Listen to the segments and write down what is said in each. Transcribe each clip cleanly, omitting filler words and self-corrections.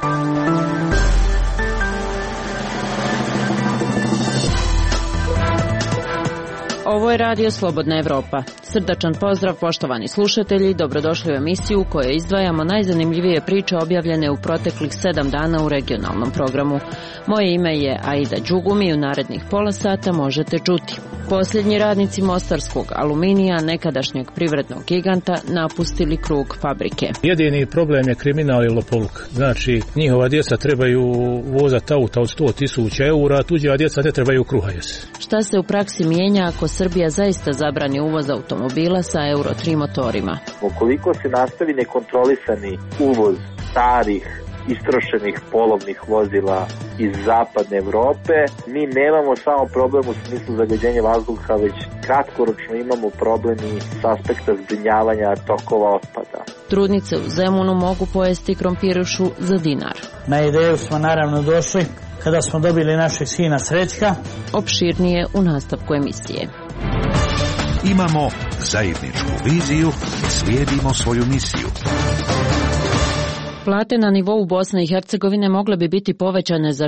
Ovo je Radio Slobodna Evropa. Srdačan pozdrav poštovani slušatelji, dobrodošli u emisiju u kojoj izdvajamo najzanimljivije priče objavljene u proteklih 7 dana u regionalnom programu. Moje ime je Aida Đugum i u narednih pola sata možete čuti. Posljednji radnici mostarskog aluminija, nekadašnjeg privrednog giganta, napustili krug fabrike. Jedini problem je kriminal i lopovluk. Znači, njihova djeca trebaju vozati auta od 100.000 eura, a tuđa djeca ne trebaju kruha jesti. Šta se u praksi mijenja ako Srbija zaista zabrani uvoz automobila sa Euro 3 motorima? Ukoliko se nastavi nekontrolisani uvoz starih, istrošenih polovnih vozila iz zapadne Evrope, mi nemamo samo problem u smislu zagađenja vazduha, već kratkoročno imamo problem i s aspekta zbrinjavanja tokova otpada. Trudnice u Zemunu mogu pojesti krompirušu za dinar. Na ideju smo naravno došli kada smo dobili našeg sina Srećka. Opširnije u nastavku emisije. Imamo zajedničku viziju i slijedimo svoju misiju. Plate na nivou Bosne i Hercegovine mogle bi biti povećane za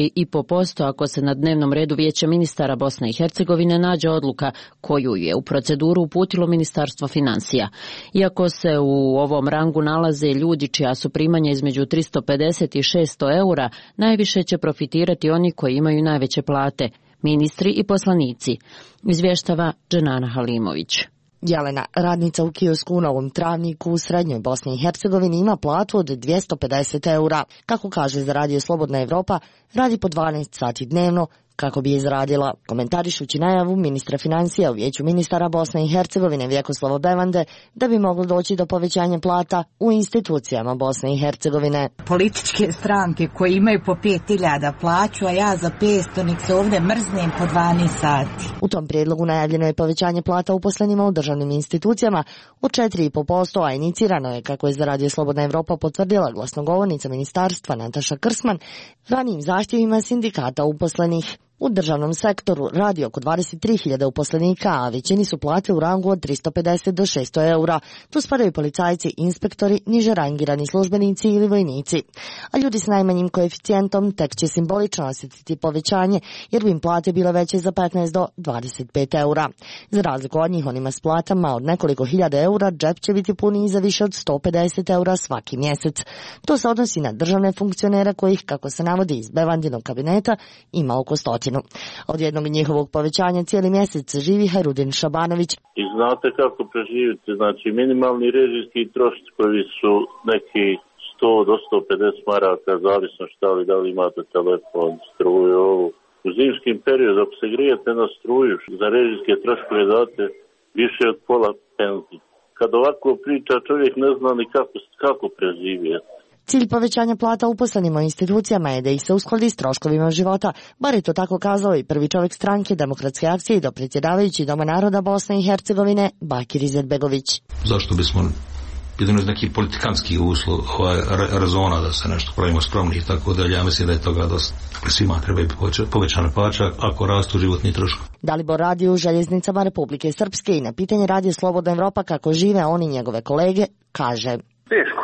4,5% ako se na dnevnom redu Vijeća ministara Bosne i Hercegovine nađe odluka koju je u proceduru uputilo Ministarstvo financija. Iako se u ovom rangu nalaze ljudi čija su primanja između 350 i 600 eura, najviše će profitirati oni koji imaju najveće plate, ministri i poslanici, izvještava Dženana Halimović. Jelena, radnica u kiosku u Novom Travniku u srednjoj Bosni i Hercegovini, ima platu od 250 eura. Kako kaže za Radio Slobodna Evropa, radi po 12 sati dnevno kako bi je izradila. Komentarišući najavu ministra financija u Vijeću ministara Bosne i Hercegovine Vjekoslava Bevande da bi moglo doći do povećanja plata u institucijama Bosne i Hercegovine. Političke stranke koji imaju po 5.000 plaću, a ja za 500 nek se ovdje mrznem po 12 sati. U tom prijedlogu najavljeno je povećanje plata uposlenima u državnim institucijama od 4,5%, a inicirano je, kako je za Radio Slobodna Evropa potvrdila glasnogovornica ministarstva Nataša Krsman, ranijim zahtjevima sindikata uposlenih. U državnom sektoru radi oko 23.000 uposlenika, a većini su plate u rangu od 350 do 600 eura. Tu spadaju policajci, inspektori, niže rangirani službenici ili vojnici. A ljudi s najmanjim koeficijentom tek će simbolično osjetiti povećanje, jer bi im plate bile veće za 15 do 25 eura. Za razliku od njih, onima s platama od nekoliko hiljada eura, džep će biti puniji za više od 150 eura svaki mjesec. To se odnosi na državne funkcionere kojih, kako se navodi iz Bevandinog kabineta, ima oko 100. Od jednog njihovog povećanja cijeli mjesec živi Hajrudin Šabanović. I znate kako preživite, znači minimalni režijski trošci koji su neki 100 do 150 maraka, zavisno šta li, da li imate telefon, struju, ovu. U zimskim periodu, ako se grijete na struju, za režijske troškove date više od pola penzije. Kad ovako priča, čovjek ne zna ni kako preživjeti. Cilj povećanja plata uposlenima u institucijama je da ih se uskladi s troškovima života, bar je to tako kazao i prvi čovjek stranke Demokratske akcije i dopredsjedavajući Doma naroda Bosne i Hercegovine Bakir Izetbegović. Zašto bismo jedan iz nekih politikanskih uslov, razona da se nešto pravimo skromni i tako dalje, ja mislim da je toga dosta. Svima treba i povećana plaća ako rastu životni troškovi. Dalibor radi u željeznicama Republike Srpske i na pitanje Radio Slobodna Evropa kako žive on i njegove kolege kaže: Teško.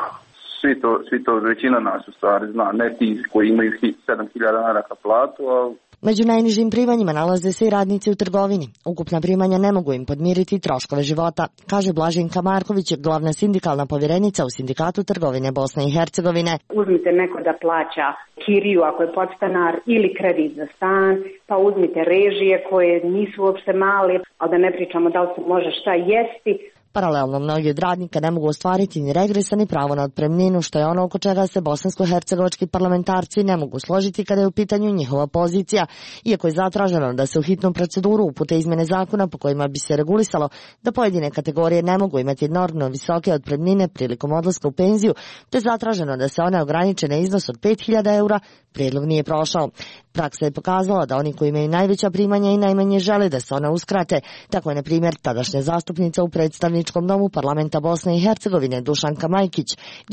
Svi to većina nas u stvari zna, ne ti koji imaju 7.000 maraka platu, a... Među najnižim primanjima nalaze se i radnici u trgovini. Ukupna primanja ne mogu im podmiriti troškove života, kaže Blaženka Marković, glavna sindikalna povjerenica u Sindikatu trgovine Bosne i Hercegovine. Uzmite neko da plaća kiriju ako je podstanar ili kredit za stan, pa uzmite režije koje nisu uopšte male, a da ne pričamo da li se može šta jesti. Paralelno, mnogi od radnika ne mogu ostvariti ni regresa ni pravo na otpremninu, što je ono oko čega se bosansko-hercegovački parlamentarci ne mogu složiti kada je u pitanju njihova pozicija, iako je zatraženo da se u hitnu proceduru upute izmjene zakona po kojima bi se regulisalo da pojedine kategorije ne mogu imati enormno visoke otpremnine prilikom odlaska u penziju, te zatraženo da se one ograniče na iznos od 5.000 eura, prijedlog nije prošao. Praksa je pokazala da oni koji imaju najveća primanja i najmanje žele da se ona uskrate. Tako je, na primjer, tadašnja zastupnica u predstavničkom domu parlamenta Bosne i Hercegovine Dušanka Majkić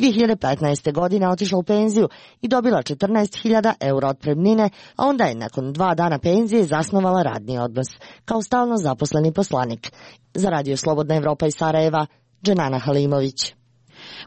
2015. godine otišla u penziju i dobila 14.000 eura otpremnine, a onda je nakon 2 dana penzije zasnovala radni odnos kao stalno zaposleni poslanik. Za Radio Slobodna Evropa iz Sarajeva, Dženana Halimović.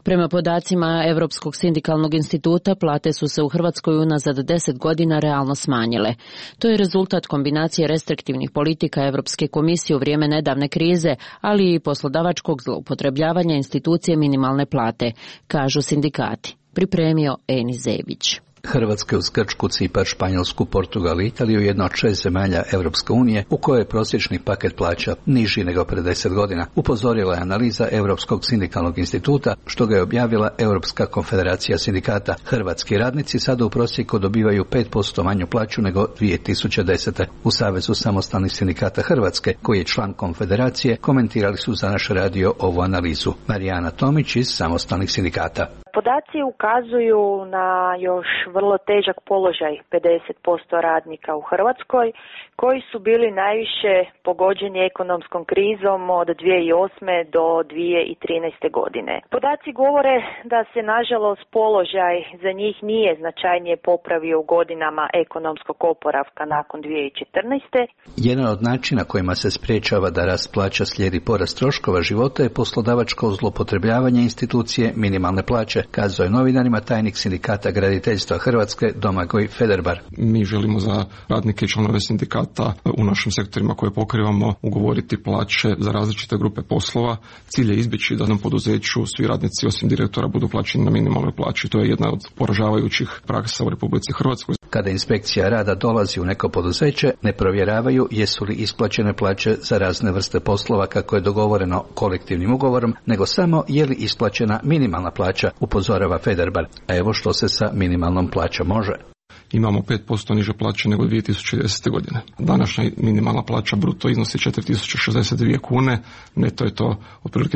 Prema podacima Europskog sindikalnog instituta, plate su se u Hrvatskoj unazad 10 godina realno smanjile. To je rezultat kombinacije restriktivnih politika Europske komisije u vrijeme nedavne krize, ali i poslodavačkog zloupotrebljavanja institucije minimalne plate, kažu sindikati. Pripremio Eni Zebić. Hrvatska uz Grčku, Cipar, Španjolsku, Portugal i Italiju jedna od 6 zemalja Europske unije u kojoj je prosječni paket plaća niži nego pred 10 godina, upozorila je analiza Europskog sindikalnog instituta, što ga je objavila Europska konfederacija sindikata. Hrvatski radnici sada u prosjeku dobivaju 5% manju plaću nego 2010. U Savezu samostalnih sindikata Hrvatske, koji je član konfederacije, komentirali su za naš radio ovu analizu. Marijana Tomić iz samostalnih sindikata. Podaci ukazuju na još vrlo težak položaj 50% radnika u Hrvatskoj, koji su bili najviše pogođeni ekonomskom krizom od 2008. do 2013. godine. Podaci govore da se nažalost položaj za njih nije značajnije popravio u godinama ekonomskog oporavka nakon 2014. Jedan od načina kojima se sprječava da rast plaća slijedi porast troškova života je poslodavačko zloupotrebljavanje institucije minimalne plaće, kazao je novinarima tajnik sindikata graditeljstva Hrvatske Domagoj Federbar. Mi želimo za radnike i članove sindikata u našim sektorima koje pokrivamo ugovoriti plaće za različite grupe poslova. Cilj je izbjeći da nam poduzeću svi radnici osim direktora budu plaćeni na minimalnoj plaći. To je jedna od poražavajućih praksa u Republici Hrvatskoj. Kada inspekcija rada dolazi u neko poduzeće, ne provjeravaju jesu li isplaćene plaće za razne vrste poslova kako je dogovoreno kolektivnim ugovorom, nego samo je li isplaćena minimalna plaća, upozorava Federbar. A evo što se sa minimalnom plaćom može. Imamo 5% niže plaće nego 2010. godine. Današnja minimalna plaća bruto iznosi 4062 kune, neto je to otprilike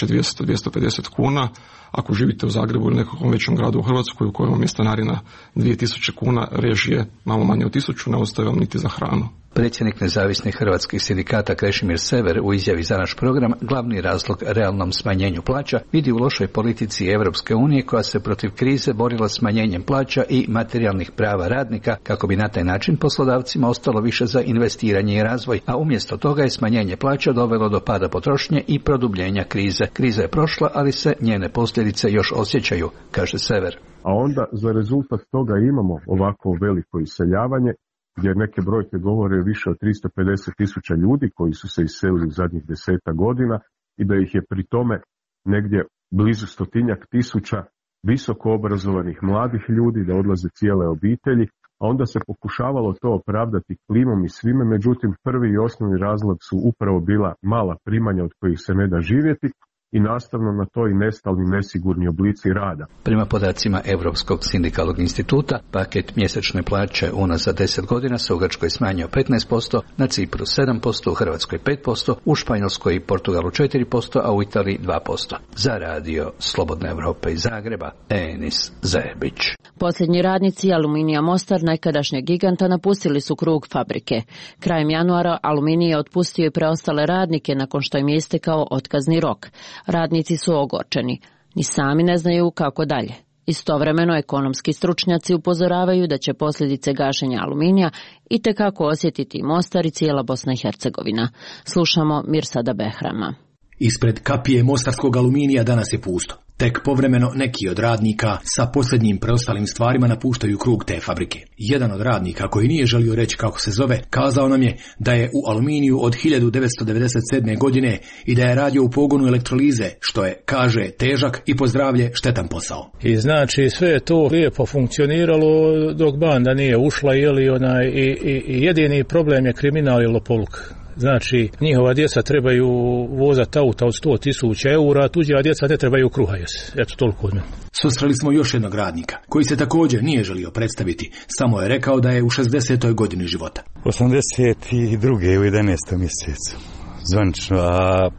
3200-250 kuna. Ako živite u Zagrebu ili nekom većem gradu u Hrvatskoj u kojem je stanarina 2000 kuna, režije malo manje od 1000, ne ostaje vam niti za hranu. Predsjednik nezavisnih hrvatskih sindikata Krešimir Sever u izjavi za naš program glavni razlog realnom smanjenju plaća vidi u lošoj politici Europske unije koja se protiv krize borila smanjenjem plaća i materijalnih prava radnika kako bi na taj način poslodavcima ostalo više za investiranje i razvoj, a umjesto toga je smanjenje plaća dovelo do pada potrošnje i produbljenja krize. Kriza je prošla, ali se njene posljedice još osjećaju, kaže Sever. A onda za rezultat toga imamo ovako veliko iseljavanje, jer neke brojke govore više od 350.000 ljudi koji su se iselili u zadnjih 10 godina i da ih je pri tome negdje blizu 100.000 visoko obrazovanih mladih ljudi, da odlaze cijele obitelji, a onda se pokušavalo to opravdati klimom i svime, međutim prvi i osnovni razlog su upravo bila mala primanja od kojih se ne da živjeti, i nastavno na to i nestalni nesigurni oblici rada. Prema podacima Europskog sindikalnog instituta, paket mjesečne plaće unazad 10 godina se u Grčkoj smanjio 15%, na Cipru 7%, u Hrvatskoj 5%, u Španjolskoj i Portugalu 4%, a u Italiji 2%. Za radio Slobodne Europe iz Zagreba, Enis Zebić. Posljednji radnici Aluminija Mostar, nekadašnjeg giganta, napustili su krug fabrike. Krajem januara Aluminij je otpustio i preostale radnike nakon što im je istekao otkazni rok. Radnici su ogorčeni, ni sami ne znaju kako dalje. Istovremeno ekonomski stručnjaci upozoravaju da će posljedice gašenja Aluminija itekako osjetiti Mostar i cijela Bosna i Hercegovina. Slušamo Mirsada Behrama. Ispred kapije mostarskog Aluminija danas je pusto. Tek povremeno neki od radnika sa posljednjim preostalim stvarima napuštaju krug te fabrike. Jedan od radnika, koji nije želio reći kako se zove, kazao nam je da je u Aluminiju od 1997. godine i da je radio u pogonu elektrolize, što je, kaže, težak i po zdravlje štetan posao. I znači sve je to lijepo funkcioniralo dok banda nije ušla, i jedini problem je kriminal i lopovluk. Znači, njihova djeca trebaju vozati auta od 100.000 eura, a tuđa djeca ne trebaju kruha jesti. Eto, toliko od mene. Susreli smo još jednog radnika, koji se također nije želio predstaviti, samo je rekao da je u 60. godini života. 82. u 11. mjesecu, zvanično, a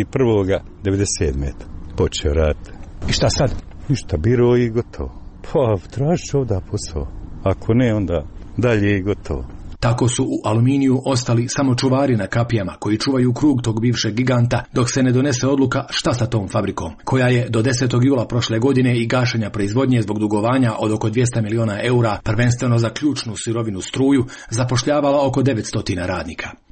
1.1.97. počeo raditi. I šta sad? Ništa, biro i gotovo. Pa, tražiš ovdje posao. Ako ne, onda dalje i gotovo. Tako su u Aluminiju ostali samo čuvari na kapijama koji čuvaju krug tog bivšeg giganta dok se ne donese odluka šta sa tom fabrikom, koja je do 10. jula prošle godine i gašenja proizvodnje zbog dugovanja od oko 200 miliona eura, prvenstveno za ključnu sirovinu struju, zapošljavala oko 900 radnika.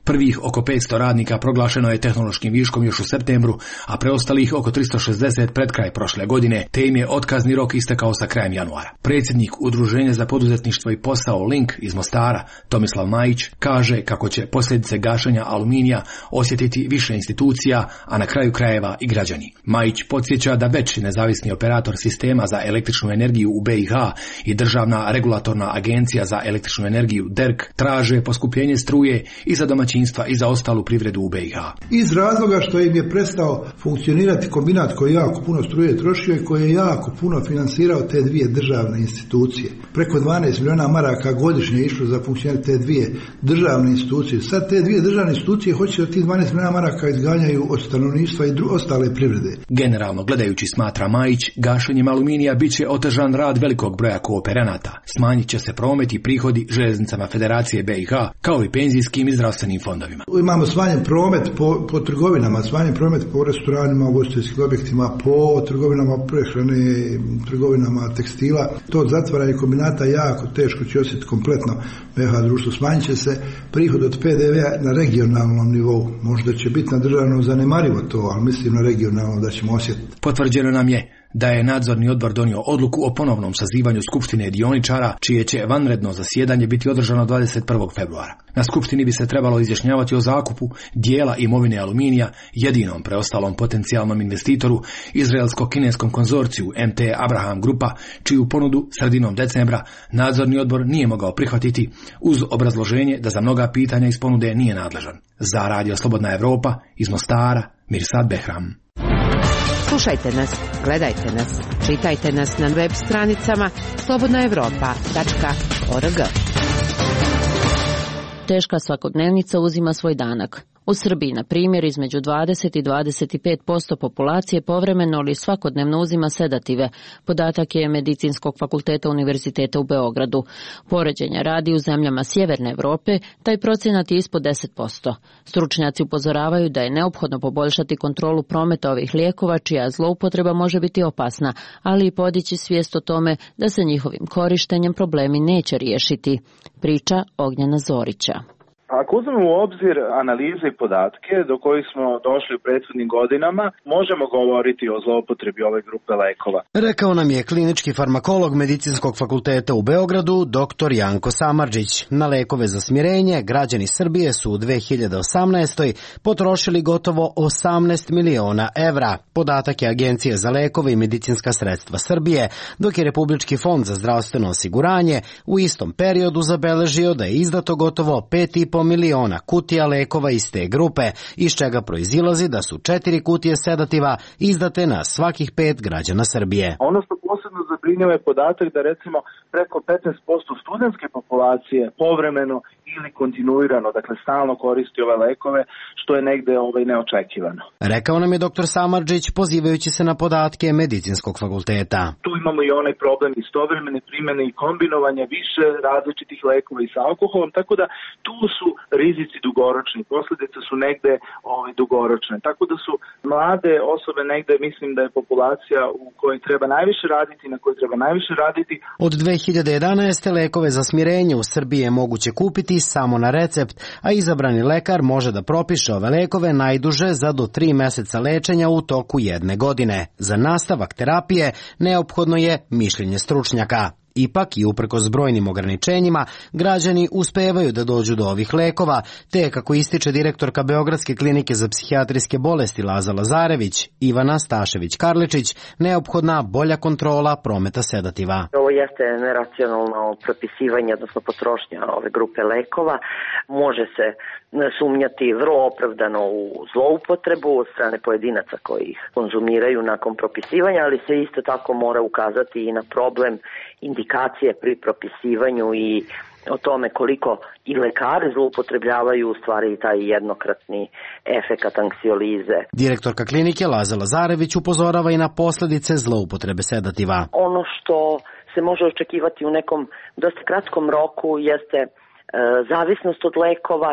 Prvih oko 500 radnika proglašeno je tehnološkim viškom još u septembru, a preostalih oko 360 pred kraj prošle godine, te im je otkazni rok istekao sa krajem januara. Predsjednik Udruženja za poduzetništvo i posao Link iz Mostara, Tomislav Majić, kaže kako će posljedice gašenja Aluminija osjetiti više institucija, a na kraju krajeva i građani. Majić podsjeća da već nezavisni operator sistema za električnu energiju u BiH i Državna regulatorna agencija za električnu energiju DERK traže poskupljenje struje i za domaćinstva i za ostalu privredu u BiH. Iz razloga što im je prestao funkcionirati kombinat koji jako puno struje trošio i koji je jako puno finansirao te dvije državne institucije. Preko 12 milijuna maraka godišnje je išlo za funkcionirati te dvije državne institucije. Sad te dvije državne institucije hoće da ti 12 milijuna maraka izganjaju od stanovništva i ostale privrede. Generalno gledajući, smatra Majić, gašenjem Aluminija bit će otežan rad velikog broja kooperanata. Smanjit će se promet i prihodi željeznicama Federacije BiH, kao i penzijskim i zdravstvenim fondovima. Imamo smanjen promet po trgovinama, smanjen promet po restoranima, ugostiteljskim objektima, po trgovinama prehrane, trgovinama tekstila. To zatvaranje kombinata jako teško će osjetiti kompletno BiH društvo. Smanjit će se prihod od PDV-a na regionalnom nivou. Možda će biti na državnom zanemarivo to, ali mislim na regionalno da ćemo osjetiti. Potvrđeno nam je da je nadzorni odbor donio odluku o ponovnom sazivanju skupštine dioničara, čije će vanredno zasjedanje biti održano 21. februara. Na skupštini bi se trebalo izjašnjavati o zakupu dijela imovine Aluminija jedinom preostalom potencijalnom investitoru, izraelsko-kineskom konzorciju MT Abraham Grupa, čiju ponudu sredinom decembra nadzorni odbor nije mogao prihvatiti uz obrazloženje da za mnoga pitanja iz ponude nije nadležan. Za Radio Slobodna Evropa iz Mostara, Mirsad Behram. Slušajte nas, gledajte nas, čitajte nas na web stranicama slobodnaevropa.org. Teška svakodnevnica uzima svoj danak. U Srbiji, na primjer, između 20 i 25% populacije povremeno ili svakodnevno uzima sedative. Podatak je Medicinskog fakulteta Univerziteta u Beogradu. Poređenja radi u zemljama Sjeverne Evrope, taj procenat je ispod 10%. Stručnjaci upozoravaju da je neophodno poboljšati kontrolu prometa ovih lijekova, čija zloupotreba može biti opasna, ali i podići svijest o tome da se njihovim korištenjem problemi neće riješiti. Priča Ognjena Zorića. Ako uzmemo u obzir analize i podatke do kojih smo došli u prethodnim godinama, možemo govoriti o zloupotrebi ove grupe lekova. Rekao nam je klinički farmakolog Medicinskog fakulteta u Beogradu, dr. Janko Samardžić. Na lekove za smirenje građani Srbije su u 2018. potrošili gotovo 18 miliona evra. Podatak je Agencije za lekove i medicinska sredstva Srbije, dok je Republički fond za zdravstveno osiguranje u istom periodu zabeležio da je izdato gotovo 5,5 miliona kutija lekova iz te grupe, iz čega proizilazi da su 4 kutije sedativa izdate na svakih 5 građana Srbije. Ono što posebno zabrinjava je podatak da recimo preko 15% studentske populacije povremeno ili kontinuirano, dakle stalno koristi ove lekove, što je negde neočekivano. Rekao nam je dr. Samardžić pozivajući se na podatke Medicinskog fakulteta. Tu imamo i onaj problem istovremene primjene i kombinovanja više različitih lekova i sa alkoholom, tako da tu su rizici dugoročni, posljedice su negde dugoročne. Tako da su mlade osobe negde, mislim da je populacija u kojoj treba najviše raditi, na kojoj treba najviše raditi. Od 2011. lekove za smirenje u Srbiji je moguće kupiti samo na recept, a izabrani lekar može da propiše ove lekove najduže za do 3 meseca lečenja u toku 1 godine. Za nastavak terapije neophodno je mišljenje stručnjaka. Ipak i uprkos brojnim ograničenjima, građani uspevaju da dođu do ovih lekova, te kako ističe direktorka Beogradske klinike za psihijatrijske bolesti Laza Lazarević, Ivana Stašević-Karličić, neophodna bolja kontrola prometa sedativa. Ovo jeste neracionalno propisivanje, odnosno potrošnja ove grupe lekova. Može se sumnjati vrlo opravdano u zloupotrebu od strane pojedinaca koji ih konzumiraju nakon propisivanja, ali se isto tako mora ukazati i na problem indikacije pri propisivanju i o tome koliko i lekari zloupotrebljavaju u stvari taj jednokratni efekat anksiolize. Direktorka klinike Laza Lazarević upozorava i na posljedice zloupotrebe sedativa. Ono što se može očekivati u nekom dosta kratkom roku jeste zavisnost od lekova,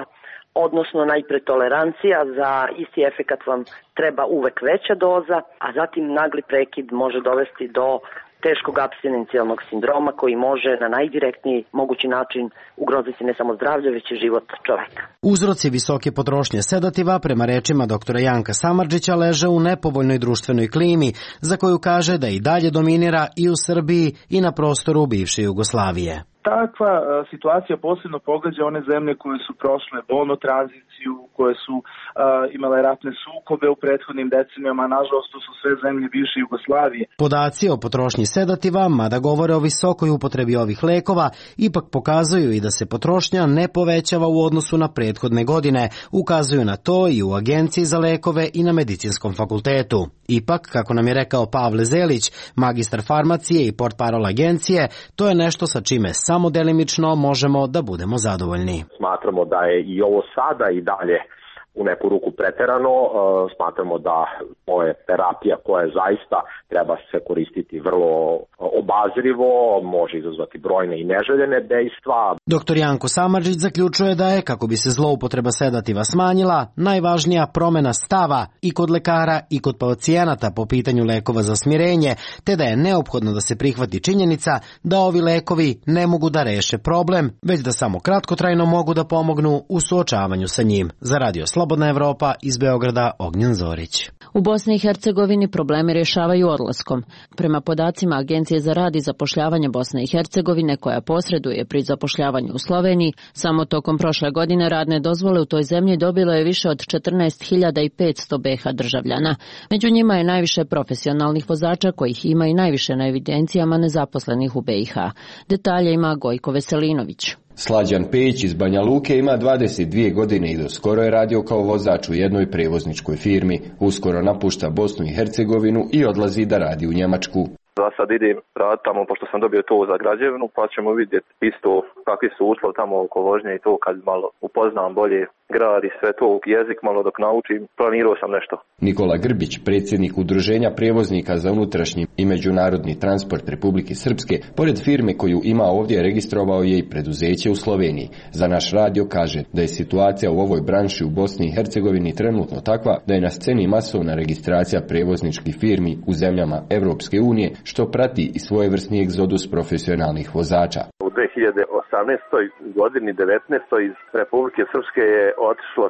odnosno najpre tolerancija, za isti efekat vam treba uvek veća doza, a zatim nagli prekid može dovesti do teškog apstinencijalnog sindroma koji može na najdirektniji mogući način ugroziti ne samo zdravlje, već i život čoveka. Uzroci visoke potrošnje sedativa, prema rečima doktora Janka Samardžića, leže u nepovoljnoj društvenoj klimi, za koju kaže da i dalje dominira i u Srbiji i na prostoru bivše Jugoslavije. Takva situacija posebno pogađa one zemlje koje su prošle bolnu tranziciju, koje su imale ratne sukobe u prethodnim decenijama, nažalost to su sve zemlje bivše Jugoslavije. Podaci o potrošnji sedativa, mada govore o visokoj upotrebi ovih lekova, ipak pokazuju i da se potrošnja ne povećava u odnosu na prethodne godine. Ukazuju na to i u Agenciji za lekove i na Medicinskom fakultetu. Ipak, kako nam je rekao Pavle Zelić, magistar farmacije i portparol agencije, to je nešto sa čime samo delimično možemo da budemo zadovoljni. Smatramo da je i ovo sada i dalje u neku ruku preterano, smatramo da ovo je terapija koja zaista treba se koristiti vrlo obazrivo, može izazvati brojne i neželjene dejstva. Dr. Janko Samardžić zaključuje da je, kako bi se zloupotreba sedativa smanjila, najvažnija promena stava i kod lekara i kod pacijenata po pitanju lekova za smirenje, te da je neophodno da se prihvati činjenica da ovi lekovi ne mogu da reše problem, već da samo kratkotrajno mogu da pomognu u suočavanju sa njim. Za Radio Slobodna Evropa, iz Beograda, Ognjen Zorić. U Bosni i Hercegovini probleme rješavaju odlaskom. Prema podacima Agencije za rad i zapošljavanje Bosne i Hercegovine, koja posreduje pri zapošljavanju u Sloveniji, samo tokom prošle godine radne dozvole u toj zemlji dobilo je više od 14.500 BiH državljana. Među njima je najviše profesionalnih vozača, kojih ima i najviše na evidencijama nezaposlenih u BiH. Detalje ima Gojko Veselinović. Slađan Pejić iz Banja Luke ima 22 godine i do skoro je radio kao vozač u jednoj prevozničkoj firmi. Uskoro napušta Bosnu i Hercegovinu i odlazi da radi u Njemačku. Za sad idem raditi tamo, pošto sam dobio to za građevinu, pa ćemo vidjeti isto kakvi su uslovi tamo oko vožnje i to kad malo upoznam bolje grad i sve to, jezik malo dok naučim, planirao sam nešto. Nikola Grbić, predsjednik Udruženja prijevoznika za unutrašnji i međunarodni transport Republike Srpske, pored firme koju ima ovdje, registrovao je i preduzeće u Sloveniji. Za naš radio kaže da je situacija u ovoj branši u Bosni i Hercegovini trenutno takva da je na sceni masovna registracija prijevozničkih firmi u zemljama Evropske unije, što prati i svojevrsni egzodus profesionalnih vozača. U 2018. godini 19. iz Republike Srpske je otišlo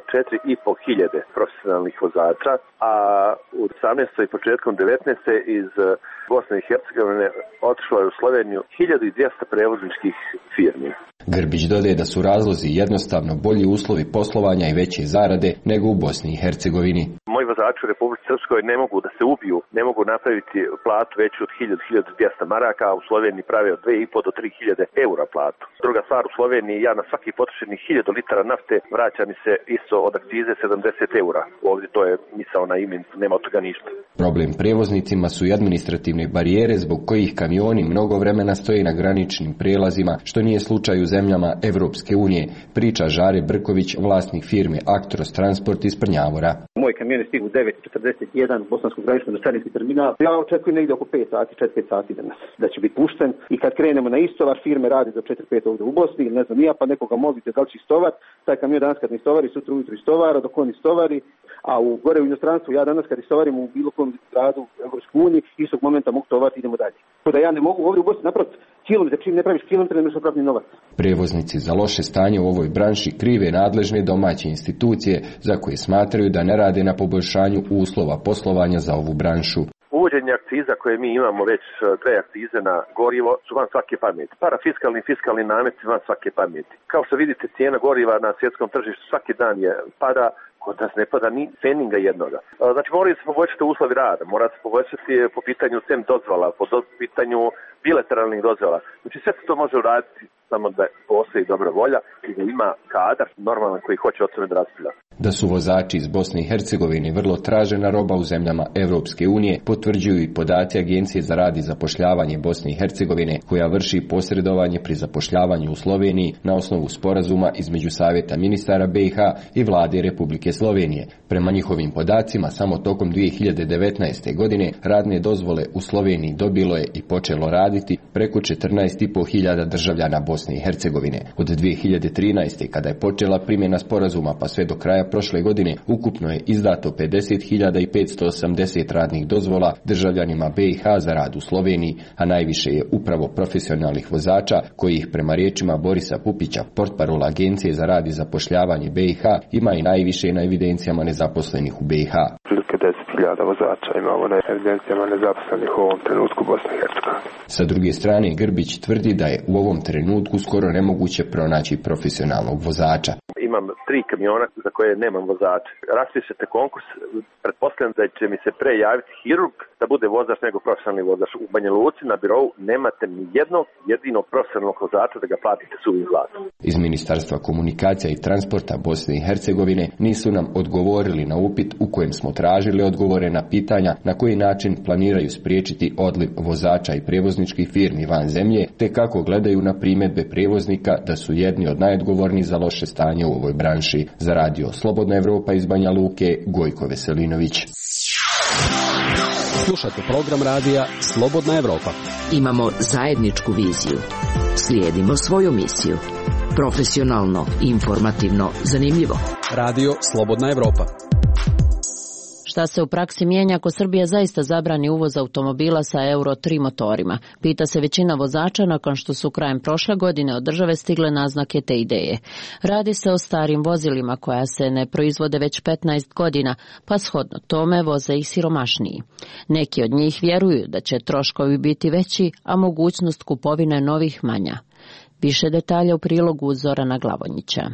4.500 profesionalnih vozača, a u 18. i početkom 19. iz Bosne i Hercegovine otišlo je u Sloveniju 1200 prevozničkih firmi. Grbić dodaje da su razlozi jednostavno bolji uslovi poslovanja i veće zarade nego u Bosni i Hercegovini. Moji vozači u Republici Srpskoj ne mogu da se ubiju, ne mogu napraviti platu veću od 1000-1200 maraka, a u Sloveniji prave od 2.500 do 3.000 eura platu. Druga stvar, u Sloveniji ja na svaki potrošeni 1000 litara nafte vraća mi se isto od akcize 70 eura. Ovdje to je misao na imen, nema od toga ništa. Problem prijevoznicima su i administrativne barijere zbog kojih kamioni mnogo vremena stoje na graničnim prijelazima, što nije slučaj u zemljama Evropske unije, priča Žare Brković, vlasnik firme Actros Transport iz Prnjavora. Moj kamion je stigu u 9.41 u Bosanskog graničnog carinski terminal. Ja očekujem negdje oko 5 sati, 4-5 sati danas da će biti pušten i kad krenemo na istovar, firme radi do 4-5 ovdje u Bosni, ne znam ja, pa nekoga molite da li će istovar, taj kamion danas kad ne istovari, sutra ujutro istovara, dok on istovari, a u gore u inostranstvu ja danas kad istovarim u bilo kom gradu u Evropskoj uniji, istog momenta mogu tovariti, idemo dalje. To da ja ne mogu ovdje u Bosni napraviti kilometar, čim ne praviš kilometar, ne možeš napraviti novac. Prevoznici za loše stanje u ovoj branši krive nadležne domaće institucije za koje smatraju da ne rade na poboljšanju uslova poslovanja za ovu branšu. Uvođenje akciza koje mi imamo već 2 akcize na gorivo su van svake pameti. Parafiskalni i fiskalni nameti van svake pameti. Kao što vidite, cijena goriva na svjetskom tržištu svaki dan je pada, kod nas ne pada ni feninga jednoga. Znači moraju se poboljšati uslovi rada, mora se poboljšati po pitanju SEM dozvola, po pitanju bilateralnih dozvola. Znači sve se to može uraditi samo da postoji dobra volja i da ima kadar normalan koji hoće o tome da raspravlja. Da su vozači iz Bosne i Hercegovine vrlo tražena roba u zemljama Evropske unije, potvrđuju i podaci Agencije za rad i zapošljavanje Bosne i Hercegovine, koja vrši posredovanje pri zapošljavanju u Sloveniji na osnovu sporazuma između Savjeta ministara BiH i Vlade Republike Slovenije. Prema njihovim podacima, samo tokom 2019. godine radne dozvole u Sloveniji dobilo je i počelo raditi preko 14.500 državljana Bosne Bosne i Hercegovine. Od 2013. kada je počela primjena sporazuma pa sve do kraja prošle godine, ukupno je izdato 50.580 radnih dozvola državljanima BiH za rad u Sloveniji, a najviše je upravo profesionalnih vozača, kojih prema riječima Borisa Pupića, portparola Agencije za rad i zapošljavanje BiH, ima i najviše na evidencijama nezaposlenih u BiH. 10.000 vozača imamo na evidencijama nezaposlenih u ovom trenutku u Bosni i Hercegovini. Sa druge strane, Grbić tvrdi da je u ovom trenutku skoro nemoguće pronaći profesionalnog vozača. Imam 3 kamiona za koje nemam vozača. Raspišete konkurs, pretpostavljam da će mi se pre javiti hirurg da bude vozač nego profesionalni vozač. U Banja Luci na birovu nemate ni jednog jedinog profesionalnog vozača da ga platite suvim zlatom. Iz Ministarstva komunikacija i transporta Bosne i Hercegovine nisu nam odgovorili na upit u kojem smo tražili odgovore na pitanja na koji način planiraju spriječiti odliv vozača i prevozničkih firmi van zemlje, te kako gledaju na primjedbe prevoznika da su jedni od najodgovornijih za loše stanje u ovoj branši. Za radio Slobodna Evropa iz Banja Luke, Gojko Veselinović. Slušajte program radija Slobodna Evropa. Imamo zajedničku viziju. Slijedimo svoju misiju. Profesionalno, informativno, zanimljivo. Radio Slobodna Evropa. Šta se u praksi mijenja ako Srbija zaista zabrani uvoz automobila sa Euro 3 motorima? Pita se većina vozača nakon što su krajem prošle godine od države stigle naznake te ideje. Radi se o starim vozilima koja se ne proizvode već 15 godina, pa shodno tome voze ih siromašniji. Neki od njih vjeruju da će troškovi biti veći, a mogućnost kupovine novih manja. Više detalja u prilogu Zorana Glavonjića.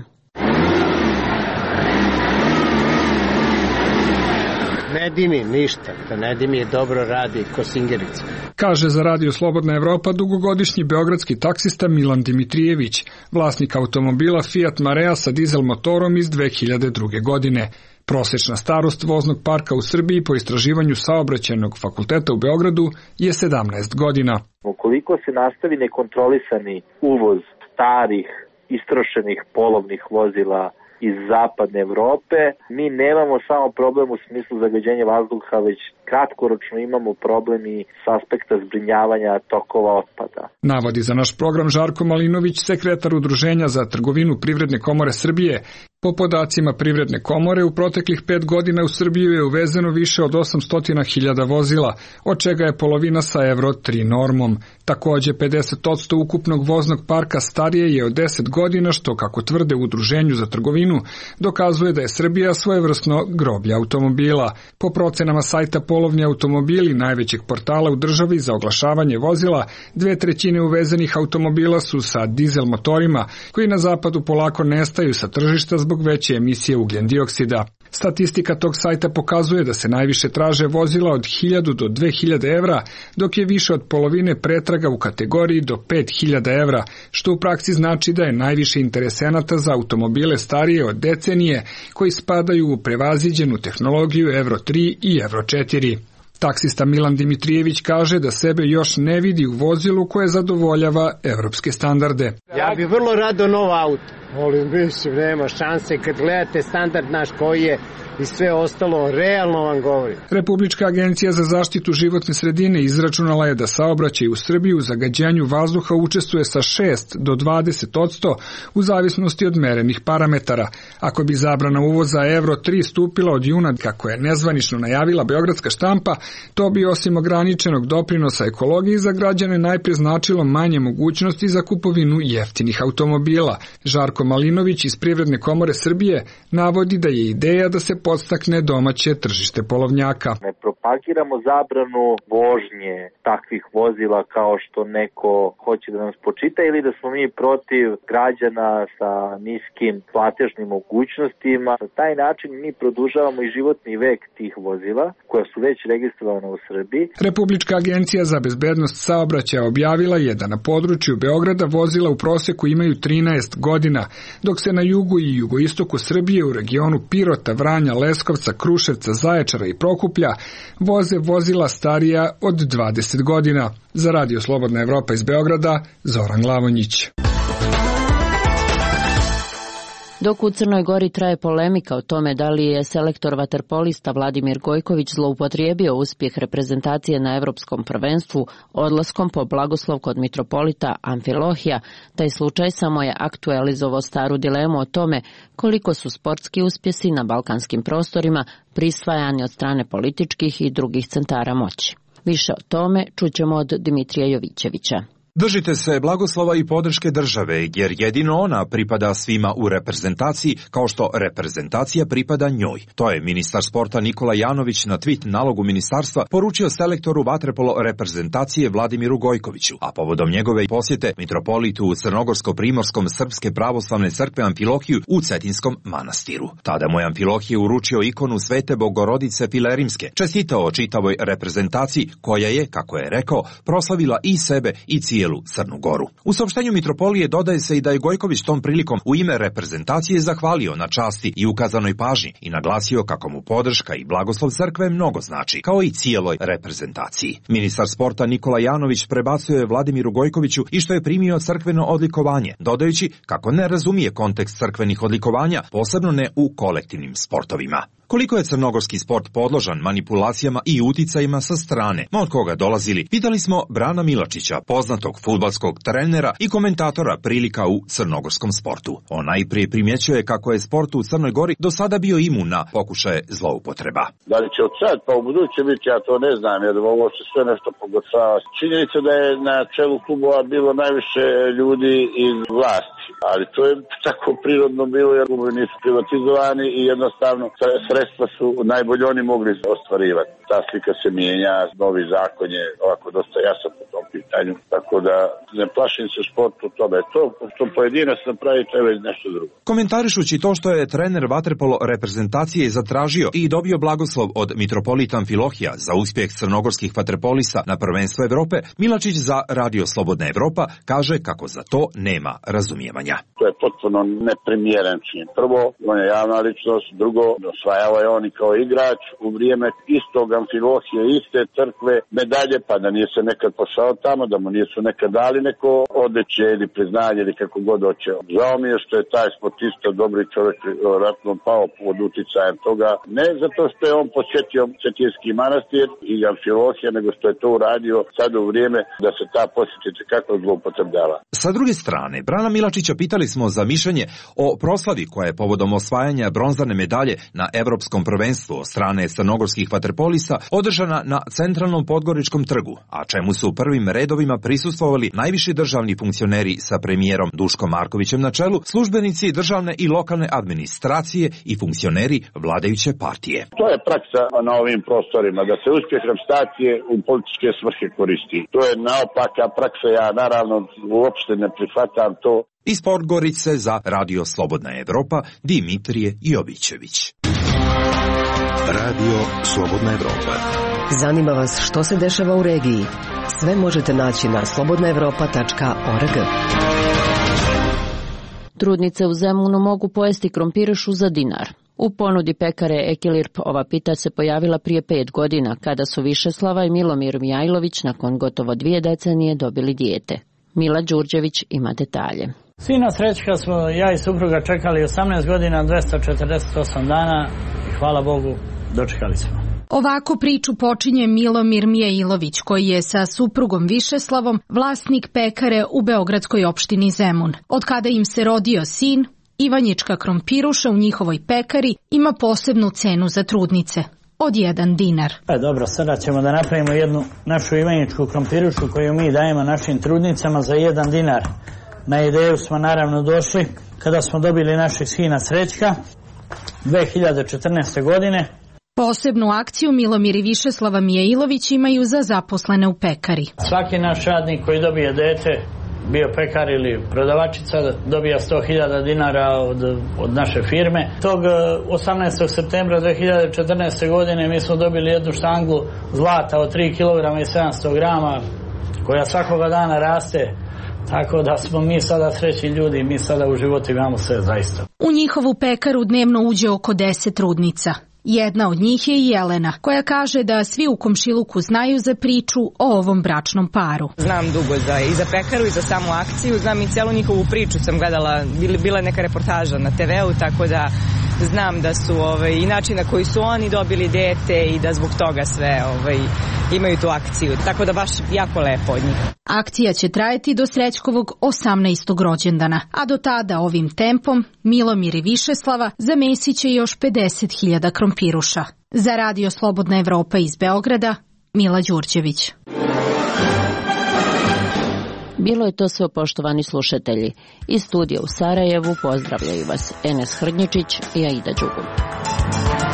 Ne dimi ništa, to ne dimi dobro radi ko singerica. Kaže za radio Slobodna Evropa dugogodišnji beogradski taksista Milan Dimitrijević, vlasnik automobila Fiat Marea sa dizel motorom iz 2002. godine. Prosječna starost voznog parka u Srbiji po istraživanju Saobraćajnog fakulteta u Beogradu je 17 godina. Ukoliko se nastavi nekontrolisani uvoz starih, istrošenih polovnih vozila iz zapadne Evrope, mi nemamo samo problem u smislu zagađenja vazduha, već kratkoročno imamo problem i s aspekta zbrinjavanja tokova otpada. Navodi za naš program Žarko Malinović, sekretar Udruženja za trgovinu Privredne komore Srbije. Po podacima Privredne komore, u proteklih 5 godina u Srbiju je uvezeno više od 800.000 vozila, od čega je polovina sa Euro 3 normom. Takođe, 50% ukupnog voznog parka starije je od 10 godina, što, kako tvrde u Udruženju za trgovinu, dokazuje da je Srbija svojevrsno groblje automobila. Po procenama sajta Polovni automobili, najvećeg portala u državi za oglašavanje vozila, 2/3 uvezenih automobila su sa dizel motorima, koji na zapadu polako nestaju sa tržišta zbog veće emisije ugljen dioksida. Statistika tog sajta pokazuje da se najviše traže vozila od 1000 do 2000 evra, dok je više od polovine pretraga u kategoriji do 5000 evra, što u praksi znači da je najviše interesenata za automobile starije od decenije, koji spadaju u prevaziđenu tehnologiju Euro 3 i Euro 4. Taksista Milan Dimitrijević kaže da sebe još ne vidi u vozilu koje zadovoljava evropske standarde. Ja bi vrlo rado nov auto. Molim, mislim, nema šanse kad gledate standard naš koji je i sve ostalo, realno vam govori. Republička agencija za zaštitu životne sredine izračunala je da saobraćaj u Srbiji u zagađenju vazduha učestvuje sa 6 do 20% u zavisnosti od merenih parametara. Ako bi zabrana uvoza Euro 3 stupila od juna, kako je nezvanično najavila beogradska štampa, to bi osim ograničenog doprinosa ekologiji za građane najprije značilo manje mogućnosti za kupovinu jeftinih automobila. Žarko Malinović iz Privredne komore Srbije navodi da je ideja da se podstakne domaće tržište polovnjaka. Ne propagiramo zabranu vožnje takvih vozila kao što neko hoće da nam spočita ili da smo mi protiv građana sa niskim platežnim mogućnostima. Na taj način mi produžavamo i životni vek tih vozila koja su već registrovana u Srbiji. Republička agencija za bezbednost saobraćaja objavila je da na području Beograda vozila u proseku imaju 13 godina, dok se na jugu i jugoistoku Srbije u regionu Pirota, Vranja, Leskovca, Kruševca, Zaječara i Prokuplja voze vozila starija od 20 godina. Za radio Slobodna Evropa iz Beograda, Zoran Glavonjić. Dok u Crnoj Gori traje polemika o tome da li je selektor vaterpolista Vladimir Gojković zloupotrijebio uspjeh reprezentacije na Evropskom prvenstvu odlaskom po blagoslov kod mitropolita Amfilohija, taj slučaj samo je aktualizovao staru dilemu o tome koliko su sportski uspjesi na balkanskim prostorima prisvajani od strane političkih i drugih centara moći. Više o tome čućemo od Dimitrija Jovićevića. Držite se blagoslova i podrške države, jer jedino ona pripada svima u reprezentaciji, kao što reprezentacija pripada njoj. To je ministar sporta Nikola Janović na tweet nalogu ministarstva poručio selektoru vaterpolo reprezentacije Vladimiru Gojkoviću, a povodom njegove posjete mitropolitu u Crnogorsko-primorskom Srpske pravoslavne crkve Amfilohiju u Cetinskom manastiru. Tada mu je Amfilohije uručio ikonu Svete Bogorodice Filerimske, čestitao čitavoj reprezentaciji koja je, kako je rekao, proslavila i sebe i cijelu Crnu Goru. U saopštenju mitropolije dodaje se i da je Gojković tom prilikom u ime reprezentacije zahvalio na časti i ukazanoj pažnji i naglasio kako mu podrška i blagoslov crkve mnogo znači, kao i cijeloj reprezentaciji. Ministar sporta Nikola Janović prebacio je Vladimiru Gojkoviću i što je primio crkveno odlikovanje, dodajući kako ne razumije kontekst crkvenih odlikovanja, posebno ne u kolektivnim sportovima. Koliko je crnogorski sport podložan manipulacijama i uticajima sa strane, ma od koga dolazili, pitali smo Brana Milačića, poznatog fudbalskog trenera i komentatora prilika u crnogorskom sportu. On najprije primjećuje kako je sport u Crnoj Gori do sada bio imun na pokušaje zloupotreba. Da li će od sad pa u buduće biti, ja to ne znam, jer ovo se sve nešto pogoršava. Činjenica da je na čelu klubova bilo najviše ljudi iz vlasti, ali to je tako prirodno bilo jer klubovi nisu privatizovani i jednostavno sredstva su najbolje oni mogli ostvarivati. Ta slika se mijenja, novi zakon je ovako dosta jasan po tom pitanju, tako da ne plašim se sportu tome. To što pojedinac napravi, to je već nešto drugo. Komentarišući to što je trener vaterpolo reprezentacije zatražio i dobio blagoslov od mitropolita Amfilohija za uspjeh crnogorskih vaterpolista na prvenstvu Evrope, Milačić za Radio Slobodna Evropa kaže kako za to nema razumijevanja. To je potpuno neprimjeren čin. Prvo, on je javna ličnost, drugo, osvajao je on i kao igrač u vrijeme istog Amfilohije, iste crkve, medalje, pa da nije se nekad pošao tamo, da mu nisu nekad dali neko odličje ili priznanje ili kako god hoće. Žao mi je što je taj sportista, dobri čovjek, vjerojatno pao pod uticajem toga, ne zato što je on posjetio Cetinski manastir i Amfilohije, nego što je to uradio sad u vrijeme da se ta posjetite kako zloupotrebljava. Sa druge strane, Brana Milačića pitali smo za mišljenje o proslavi koja je povodom osvajanja bronzane medalje na Evropskom prvenstvu od strane crnogorskih vaterpolista održana na centralnom Podgoričkom trgu, a čemu su u prvim redovima prisustvovali najviši državni funkcioneri sa premijerom Duškom Markovićem na čelu, službenici državne i lokalne administracije i funkcioneri vladajuće partije. To je praksa na ovim prostorima, da se uspjeh reprezentacije u političke svrhe koristi. To je naopaka praksa, ja naravno uopšte ne prihvatam to. Iz Podgorice za Radio Slobodna Evropa, Dimitrije Jovićević. Radio Slobodna Evropa. Zanima vas što se dešava u regiji? Sve možete naći na slobodnaevropa.org. Trudnice u Zemunu mogu pojesti krompirišu za dinar. U ponudi pekare Ekilirp ova pita se pojavila prije 5 godina, kada su Višeslava i Milomir Mijajlović nakon gotovo 2 decenije dobili dijete. Mila Đurđević ima detalje. Sina Srećka smo ja i supruga čekali 18 godina, 248 dana i hvala Bogu dočekali smo. Ovako priču počinje Milomir Mijailović, koji je sa suprugom Višeslavom vlasnik pekare u beogradskoj opštini Zemun. Od kada im se rodio sin, Ivanjička krompiruša u njihovoj pekari ima posebnu cenu za trudnice. Od 1 dinar. Dobro, sada ćemo da napravimo jednu našu Ivanjičku krompirušu koju mi dajemo našim trudnicama za 1 dinar. Na ideju smo naravno došli kada smo dobili našeg sina Srećka 2014. godine. Posebnu akciju Milomir i Višeslava Mijailović imaju za zaposlene u pekari. Svaki naš radnik koji dobije dete, bio pekar ili prodavačica, dobija 100.000 dinara od naše firme. Tog 18. septembra 2014. godine mi smo dobili jednu štanglu zlata od 3 kg i 700 grama koja svakoga dana raste. Tako da smo mi sada srećni ljudi, mi sada u životu imamo sve zaista. U njihovu pekaru dnevno uđe oko 10 trudnica. Jedna od njih je i Jelena, koja kaže da svi u komšiluku znaju za priču o ovom bračnom paru. Znam dugo i za pekaru i za samu akciju, znam i celu njihovu priču sam gledala, bila neka reportaža na TV-u, tako da znam da su i način na koji su oni dobili dete i da zbog toga sve imaju tu akciju, tako da baš jako lepo od njih. Akcija će trajati do Srećkovog 18. rođendana, a do tada ovim tempom Milomir i Višeslava zamesiće još 50.000 krompiruša. Za Radio Slobodna Evropa iz Beograda, Mila Đurđević. Bilo je to sve, poštovani slušatelji. Iz studija u Sarajevu pozdravljaju vas Enes Hrdnjičić i Aida Đugum.